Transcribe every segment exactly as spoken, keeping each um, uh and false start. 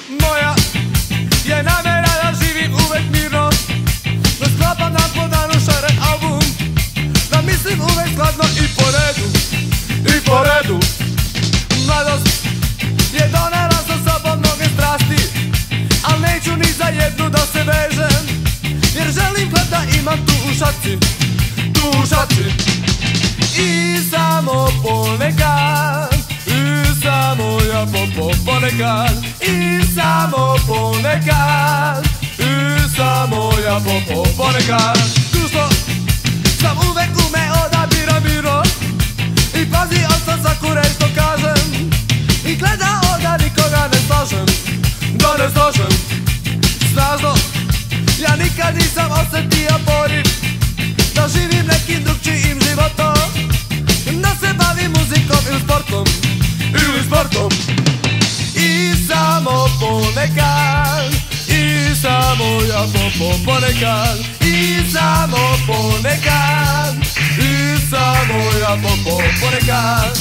Moja je namera da živim uvek mirno, da sklapam dan po danu šaren album, da mislim uvek skladno i po redu, i po redu. Mladost je donela sa sobom mnoge strasti, al neću ni za jednu da se vežem, jer želim hleb da imam tu u šaci, tu u šaci. I samo ponekad, i samo ja po, po, ponekad, i samo ponekad, i samo ja po, po, ponekad. Društvo sam uvek umeo da biram mirno i pazio sam svaku reč što kažem i gledao da nikoga ne slažem, da ne slažem. Snažno, ja nikad nisam osetio poriv da živim nekim drugčijim životom, da se bavim muzikom ili sportom, ili sportom. I samo ponekad, i samo ja po, po, ponekad, i samo ponekad, i samo ja po, po, ponekad.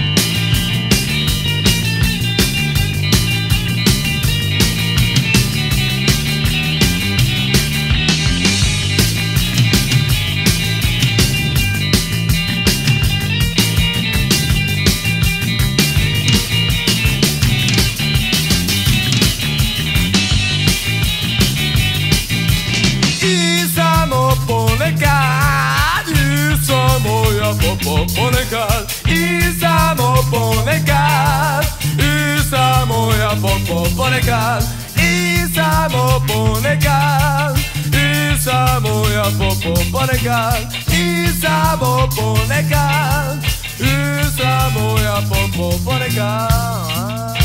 Ponekad, i samo ja po, po, ponekad, i samo ponekad, i samo ja po, po, ponekad, i samo ponekad, i samo ja po, po, ponekad, i samo ponekad, i samo ja po, po, ponekad.